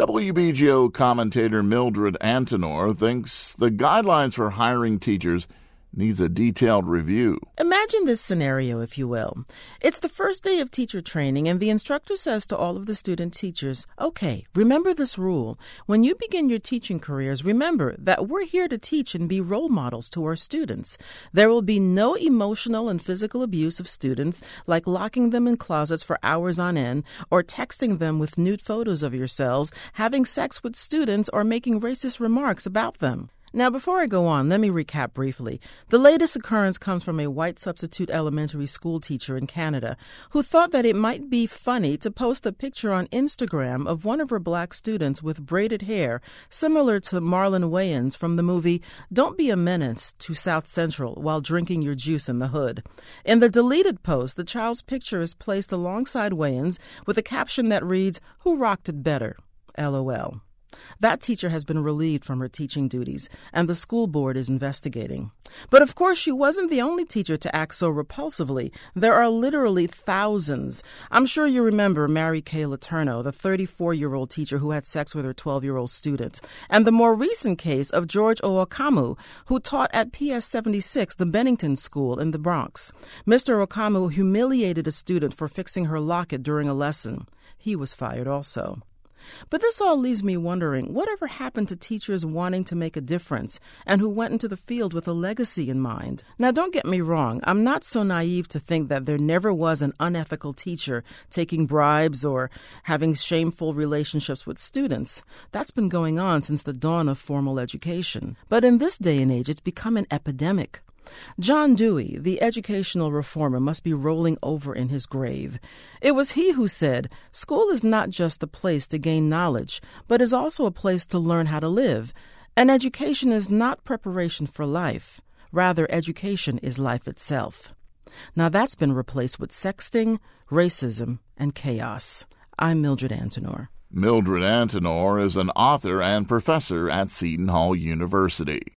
WBGO commentator Mildred Antenor thinks the guidelines for hiring teachers needs a detailed review. Imagine this scenario, if you will. It's the first day of teacher training, and the instructor says to all of the student teachers, okay, remember this rule. When you begin your teaching careers, remember that we're here to teach and be role models to our students. There will be no emotional and physical abuse of students, like locking them in closets for hours on end, or texting them with nude photos of yourselves, having sex with students, or making racist remarks about them. Now, before I go on, let me recap briefly. The latest occurrence comes from a white substitute elementary school teacher in Canada who thought that it might be funny to post a picture on Instagram of one of her black students with braided hair, similar to Marlon Wayans from the movie Don't Be a Menace to South Central while drinking your juice in the hood. In the deleted post, the child's picture is placed alongside Wayans with a caption that reads, "Who rocked it better? LOL." That teacher has been relieved from her teaching duties, and the school board is investigating. But of course, she wasn't the only teacher to act so repulsively. There are literally thousands. I'm sure you remember Mary Kay Letourneau, the 34-year-old teacher who had sex with her 12-year-old student, and the more recent case of George Oakamu, who taught at PS 76, the Bennington School in the Bronx. Mr. Oakamu humiliated a student for fixing her locket during a lesson. He was fired also. But this all leaves me wondering, whatever happened to teachers wanting to make a difference and who went into the field with a legacy in mind? Now, don't get me wrong. I'm not so naive to think that there never was an unethical teacher taking bribes or having shameful relationships with students. That's been going on since the dawn of formal education. But in this day and age, it's become an epidemic. John Dewey, the educational reformer, must be rolling over in his grave. It was he who said, "School is not just a place to gain knowledge, but is also a place to learn how to live. And education is not preparation for life. Rather, education is life itself." Now that's been replaced with sexting, racism, and chaos. I'm Mildred Antenor. Mildred Antenor is an author and professor at Seton Hall University.